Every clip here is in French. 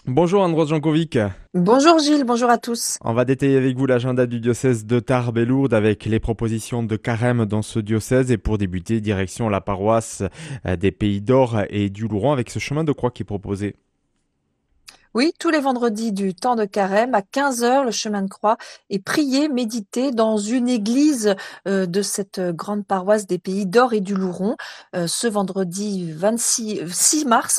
Bonjour Andros Jankovic. Bonjour Gilles, bonjour à tous. On va détailler avec vous l'agenda du diocèse de Tarbes et Lourdes avec les propositions de carême dans ce diocèse et pour débuter, direction la paroisse des Pays d'Or et du Louron avec ce chemin de croix qui est proposé. Oui, tous les vendredis du temps de carême à 15 heures, le chemin de croix est prié, médité dans une église de cette grande paroisse des Pays d'Or et du Louron. Ce vendredi 6 mars,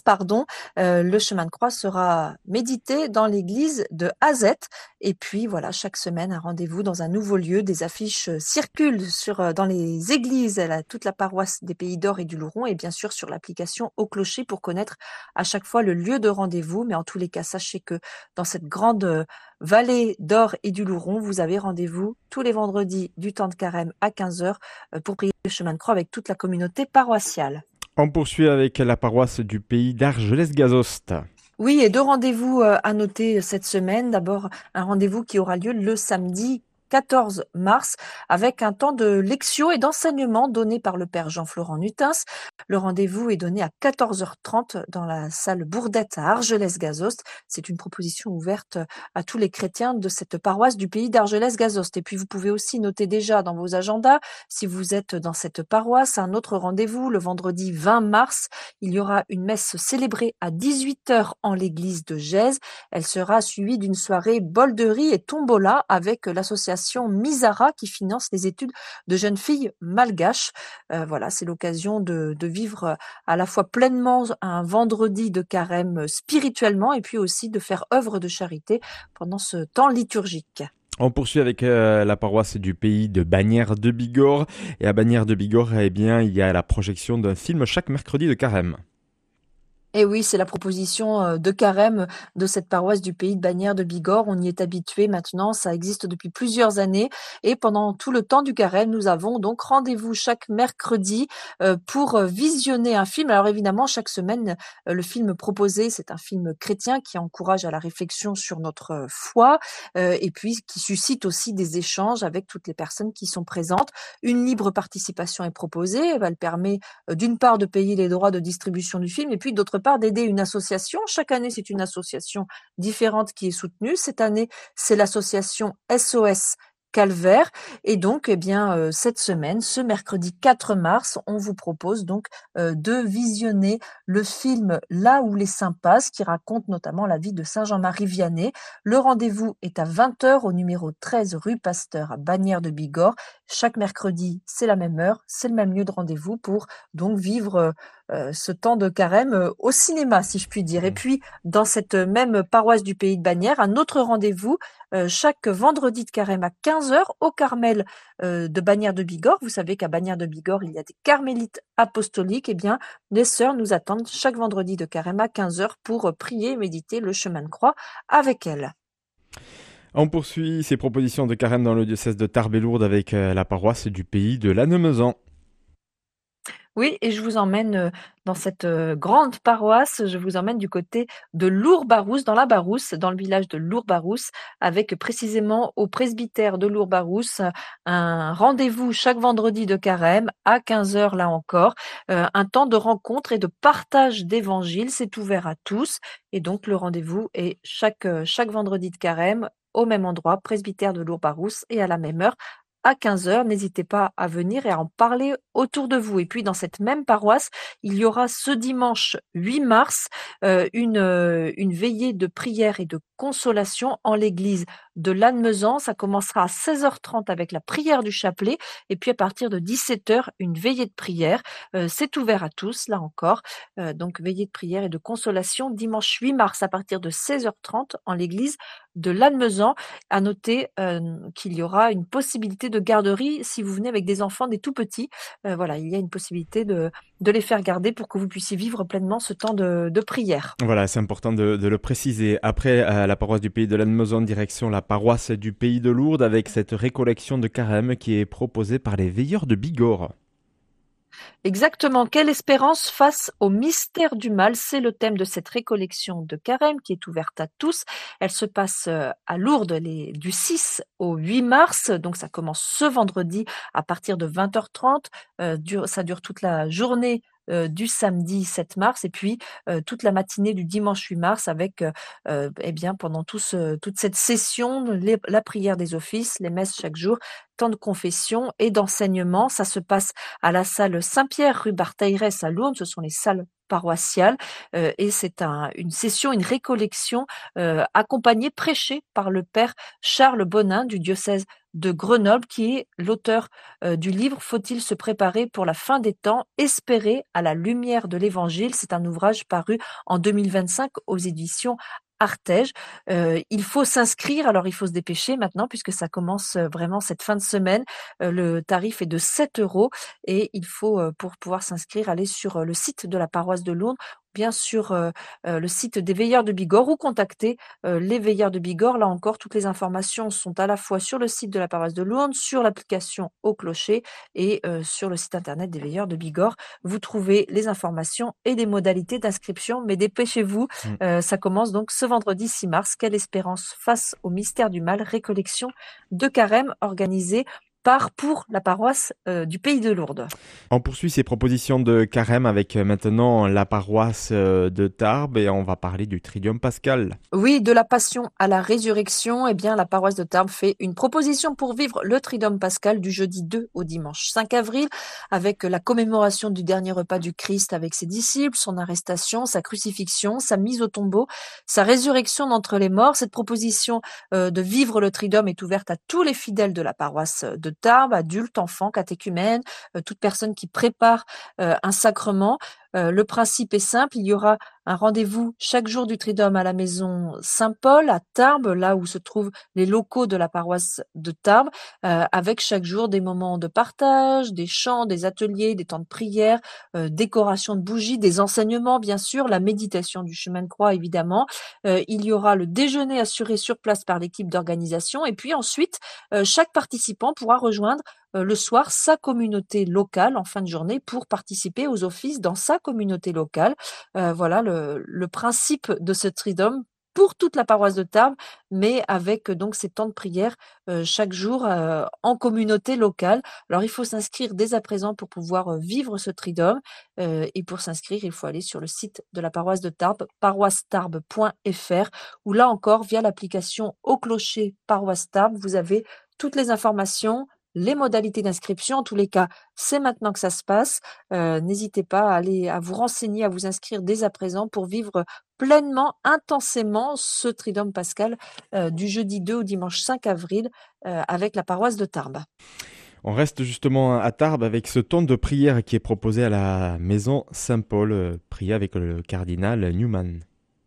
le chemin de croix sera médité dans l'église de Azette. Et puis voilà, chaque semaine, un rendez-vous dans un nouveau lieu. Des affiches circulent dans les églises, toute la paroisse des Pays d'Or et du Louron et bien sûr sur l'application Au Clocher pour connaître à chaque fois le lieu de rendez-vous. Mais en tous les cas, sachez que dans cette grande vallée d'Or et du Louron, vous avez rendez-vous tous les vendredis du temps de carême à 15 heures pour prier le chemin de croix avec toute la communauté paroissiale. On poursuit avec la paroisse du Pays d'Argelès-Gazost. Oui, et deux rendez-vous à noter cette semaine. D'abord, un rendez-vous qui aura lieu le samedi 14 mars avec un temps de lectio et d'enseignement donné par le père Jean-Florent Nutins. Le rendez-vous est donné à 14h30 dans la salle Bourdette à Argelès-Gazost. C'est une proposition ouverte à tous les chrétiens de cette paroisse du Pays d'Argelès-Gazost. Et puis, vous pouvez aussi noter déjà dans vos agendas, si vous êtes dans cette paroisse, un autre rendez-vous le vendredi 20 mars. Il y aura une messe célébrée à 18h en l'église de Gèze. Elle sera suivie d'une soirée bolderie et tombola avec l'association Misara qui finance les études de jeunes filles malgaches. Voilà, c'est l'occasion de vivre à la fois pleinement un vendredi de carême spirituellement et puis aussi de faire œuvre de charité pendant ce temps liturgique. On poursuit avec la paroisse du Pays de Bagnères de Bigorre. Et à Bagnères de Bigorre, eh bien, il y a la projection d'un film chaque mercredi de carême. Et oui, c'est la proposition de carême de cette paroisse du Pays de Bagnères de Bigorre. On y est habitué maintenant, ça existe depuis plusieurs années. Et pendant tout le temps du carême, nous avons donc rendez-vous chaque mercredi pour visionner un film. Alors évidemment, chaque semaine, le film proposé, c'est un film chrétien qui encourage à la réflexion sur notre foi et puis qui suscite aussi des échanges avec toutes les personnes qui sont présentes. Une libre participation est proposée. Elle permet d'une part de payer les droits de distribution du film et puis d'autre part d'aider une association. Chaque année, c'est une association différente qui est soutenue. Cette année, c'est l'association SOS Calvaire. Et donc, eh bien, cette semaine, ce mercredi 4 mars, on vous propose donc de visionner le film Là où les saints passent, qui raconte notamment la vie de Saint Jean-Marie Vianney. Le rendez-vous est à 20 heures au numéro 13 rue Pasteur à Bagnères de Bigorre. Chaque mercredi, c'est la même heure, c'est le même lieu de rendez-vous pour donc vivre ce temps de carême au cinéma, si je puis dire. Et puis, dans cette même paroisse du Pays de Bagnères, un autre rendez-vous chaque vendredi de carême à 15 heures au Carmel de Bagnères de Bigorre. Vous savez qu'à Bagnères de Bigorre, il y a des carmélites apostoliques. Eh bien, les sœurs nous attendent chaque vendredi de carême à 15 heures pour prier et méditer le chemin de croix avec elles. On poursuit ces propositions de carême dans le diocèse de Tarbes et Lourdes avec la paroisse du Pays de Lannemezan. Oui, et je vous emmène dans cette grande paroisse, je vous emmène du côté de Lourbarousse, dans la Barousse, dans le village de Lourbarousse, avec précisément au presbytère de Lourbarousse un rendez-vous chaque vendredi de carême à 15 heures là encore, un temps de rencontre et de partage d'évangile, c'est ouvert à tous, et donc le rendez-vous est chaque vendredi de carême au même endroit, presbytère de Lourbarousse, et à la même heure à 15 heures. N'hésitez pas à venir et à en parler autour de vous. Et puis, dans cette même paroisse, il y aura ce dimanche 8 mars une veillée de prière et de consolation en l'église de Lannemezan. Ça commencera à 16h30 avec la prière du chapelet. Et puis, à partir de 17h, une veillée de prière. C'est ouvert à tous, là encore. Donc, veillée de prière et de consolation dimanche 8 mars à partir de 16h30 en l'église de Lannemezan. À noter qu'il y aura une possibilité de garderie si vous venez avec des enfants, des tout petits. Voilà, il y a une possibilité de les faire garder pour que vous puissiez vivre pleinement ce temps de prière. Voilà, c'est important de le préciser. Après la paroisse du Pays de Lannemezan, direction la paroisse du Pays de Lourdes avec cette récollection de carême qui est proposée par les veilleurs de Bigorre. Exactement. Quelle espérance face au mystère du mal? C'est le thème de cette récollection de carême qui est ouverte à tous. Elle se passe à Lourdes du 6 au 8 mars. Donc ça commence ce vendredi à partir de 20h30. Ça dure toute la journée du samedi 7 mars et puis toute la matinée du dimanche 8 mars avec eh bien pendant toute cette session, la prière des offices, les messes chaque jour, temps de confession et d'enseignement. Ça se passe à la salle Saint-Pierre, rue Barthaïrès à Lourdes. Ce sont les salles paroissiales et c'est une session, une récollection accompagnée, prêchée par le père Charles Bonin du diocèse de Grenoble, qui est l'auteur du livre Faut-il se préparer pour la fin des temps, espérer à la lumière de l'Évangile. C'est un ouvrage paru en 2025 aux éditions Artege. Il faut s'inscrire, alors il faut se dépêcher maintenant puisque ça commence vraiment cette fin de semaine. Le tarif est de 7 € et il faut, pour pouvoir s'inscrire, aller sur le site de la paroisse de Lourdes, bien sur le site des Veilleurs de Bigorre ou contacter les Veilleurs de Bigorre. Là encore, toutes les informations sont à la fois sur le site de la paroisse de Lourdes, sur l'application Au Clocher et sur le site internet des Veilleurs de Bigorre. Vous trouvez les informations et les modalités d'inscription, mais dépêchez-vous, Mm. ça commence donc ce vendredi 6 mars. Quelle espérance face au mystère du mal, récollection de carême organisée pour la paroisse du Pays de Lourdes. On poursuit ces propositions de carême avec maintenant la paroisse de Tarbes et on va parler du Triduum Pascal. Oui, de la Passion à la Résurrection, eh bien, la paroisse de Tarbes fait une proposition pour vivre le Triduum Pascal du jeudi 2 au dimanche 5 avril, avec la commémoration du dernier repas du Christ avec ses disciples, son arrestation, sa crucifixion, sa mise au tombeau, sa résurrection d'entre les morts. Cette proposition de vivre le Triduum est ouverte à tous les fidèles de la paroisse de Tarbes, adultes, enfants, catéchumènes, toute personne qui prépare un sacrement. Le principe est simple, il y aura un rendez-vous chaque jour du Triduum à la maison Saint-Paul à Tarbes, là où se trouvent les locaux de la paroisse de Tarbes, avec chaque jour des moments de partage, des chants, des ateliers, des temps de prière, décoration de bougies, des enseignements bien sûr, la méditation du chemin de croix évidemment. Il y aura le déjeuner assuré sur place par l'équipe d'organisation et puis ensuite, chaque participant pourra rejoindre le soir sa communauté locale en fin de journée pour participer aux offices dans sa communauté locale. Voilà le principe de ce Triduum pour toute la paroisse de Tarbes, mais avec donc ces temps de prière chaque jour en communauté locale. Alors il faut s'inscrire dès à présent pour pouvoir vivre ce Triduum et pour s'inscrire, il faut aller sur le site de la paroisse de Tarbes, paroissetarbes.fr, où là encore, via l'application Au Clocher Paroisse Tarbes, vous avez toutes les informations, les modalités d'inscription. En tous les cas, c'est maintenant que ça se passe. N'hésitez pas à vous renseigner, à vous inscrire dès à présent pour vivre pleinement, intensément ce Triduum Pascal du jeudi 2 au dimanche 5 avril avec la paroisse de Tarbes. On reste justement à Tarbes avec ce temps de prière qui est proposé à la maison Saint-Paul, prier avec le cardinal Newman.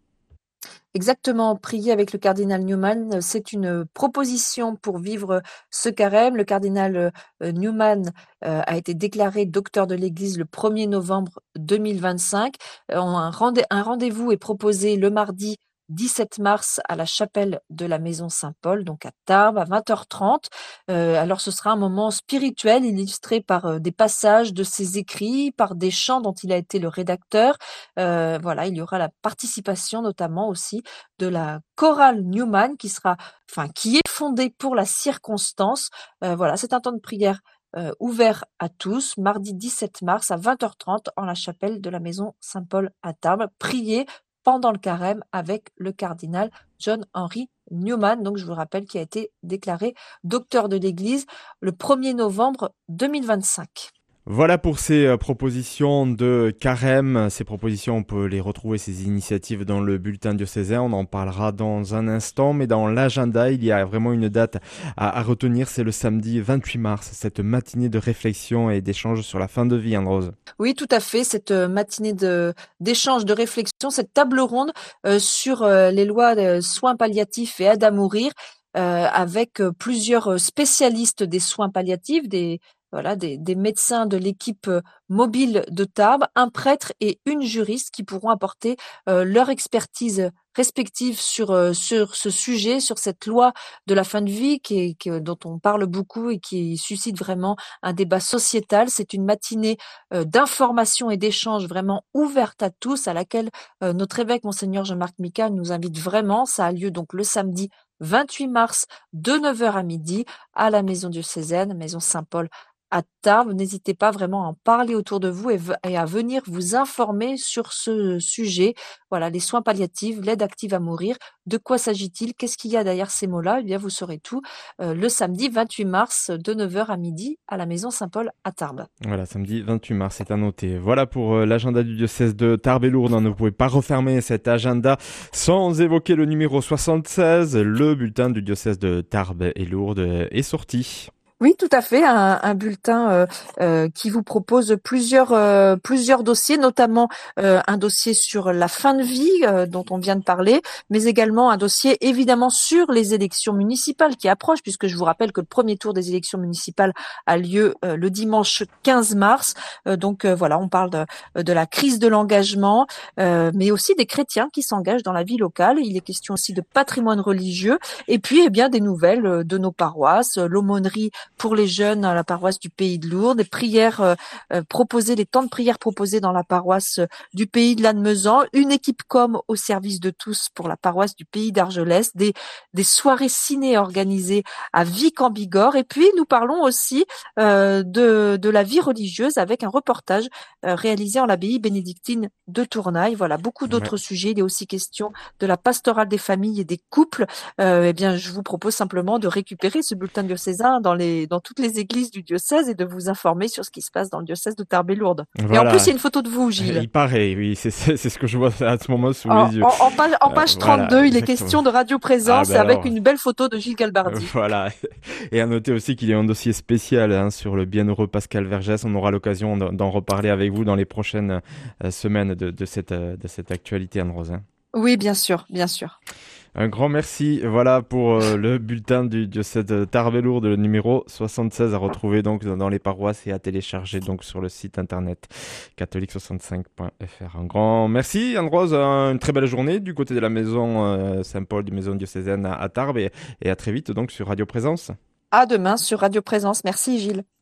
Exactement, prier avec le cardinal Newman, c'est une proposition pour vivre ce carême. Le cardinal Newman a été déclaré docteur de l'Église le 1er novembre 2025. Un rendez-vous est proposé le mardi 17 mars à la chapelle de la Maison Saint-Paul, donc à Tarbes, à 20h30. Alors ce sera un moment spirituel illustré par des passages de ses écrits, par des chants dont il a été le rédacteur. Voilà, il y aura la participation notamment aussi de la chorale Newman qui est fondée pour la circonstance. Voilà, c'est un temps de prière ouvert à tous, mardi 17 mars à 20h30 en la chapelle de la Maison Saint-Paul à Tarbes. Priez pendant le carême avec le cardinal John Henry Newman, donc je vous rappelle, qui a été déclaré docteur de l'Église le 1er novembre 2025. Voilà pour ces propositions de carême. Ces propositions, on peut les retrouver, ces initiatives dans le bulletin diocésain. On en parlera dans un instant, mais dans l'agenda, il y a vraiment une date à retenir. C'est le samedi 28 mars, cette matinée de réflexion et d'échange sur la fin de vie, Anne-Rose. Oui, tout à fait. Cette matinée d'échange, de réflexion, cette table ronde sur les lois de soins palliatifs et aide à mourir, avec plusieurs spécialistes des soins palliatifs, des médecins de l'équipe mobile de Tarbes, un prêtre et une juriste qui pourront apporter leur expertise respective sur ce sujet, sur cette loi de la fin de vie dont on parle beaucoup et qui suscite vraiment un débat sociétal. C'est une matinée d'information et d'échange vraiment ouverte à tous, à laquelle notre évêque, Monseigneur Jean-Marc Mika, nous invite vraiment. Ça a lieu donc le samedi 28 mars de 9h à midi à la maison diocésaine, maison Saint-Paul à Tarbes. N'hésitez pas vraiment à en parler autour de vous et à venir vous informer sur ce sujet. Voilà, les soins palliatifs, l'aide active à mourir. De quoi s'agit-il? Qu'est-ce qu'il y a derrière ces mots-là? Eh bien, vous saurez tout le samedi 28 mars de 9 heures à midi à la Maison Saint-Paul à Tarbes. Voilà, samedi 28 mars, c'est à noter. Voilà pour l'agenda du diocèse de Tarbes et Lourdes. Ne pouvez pas refermer cet agenda sans évoquer le numéro 76. Le bulletin du diocèse de Tarbes et Lourdes est sorti. Oui, tout à fait, un bulletin qui vous propose plusieurs dossiers, notamment un dossier sur la fin de vie dont on vient de parler, mais également un dossier évidemment sur les élections municipales qui approchent, puisque je vous rappelle que le premier tour des élections municipales a lieu le dimanche 15 mars. Donc voilà, on parle de la crise de l'engagement, mais aussi des chrétiens qui s'engagent dans la vie locale. Il est question aussi de patrimoine religieux, et puis eh bien des nouvelles de nos paroisses, l'aumônerie pour les jeunes à la paroisse du Pays de Lourdes, des prières proposées, les temps de prière proposés dans la paroisse du Pays de Lannemezan, une équipe com au service de tous pour la paroisse du Pays d'Argelès, des soirées ciné organisées à Vic en Bigorre, et puis nous parlons aussi de la vie religieuse avec un reportage réalisé en l'abbaye bénédictine de Tournaille. Voilà, beaucoup Ouais. d'autres sujets. Il est aussi question de la pastorale des familles et des couples. Eh bien, je vous propose simplement de récupérer ce bulletin diocésain dans toutes les églises du diocèse et de vous informer sur ce qui se passe dans le diocèse de Tarbes et Lourdes. Et en plus, il Voilà, y a une photo de vous, Gilles. il paraît, oui, c'est ce que je vois à ce moment sous En, les yeux. en- en page, en page Voilà, 32, il est exactement. question de Radio Ah Présence ben avec alors, une belle photo de Gilles Galbardi. voilà. Et à noter aussi qu'il y a un dossier spécial sur le bienheureux Pascal Vergès. On aura l'occasion d'en reparler avec vous dans les prochaines semaines de cette actualité, Anne-Rose. Oui, bien sûr, bien sûr. Un grand merci, voilà pour le bulletin du diocèse de Tarbes et Lourdes, le numéro 76 à retrouver donc dans les paroisses et à télécharger donc sur le site internet catholique65.fr. Un grand merci Anne-Rose, une très belle journée du côté de la maison Saint-Paul, du maison diocésaine à Tarbes et à très vite donc sur Radio Présence. À demain sur Radio Présence. Merci, Gilles.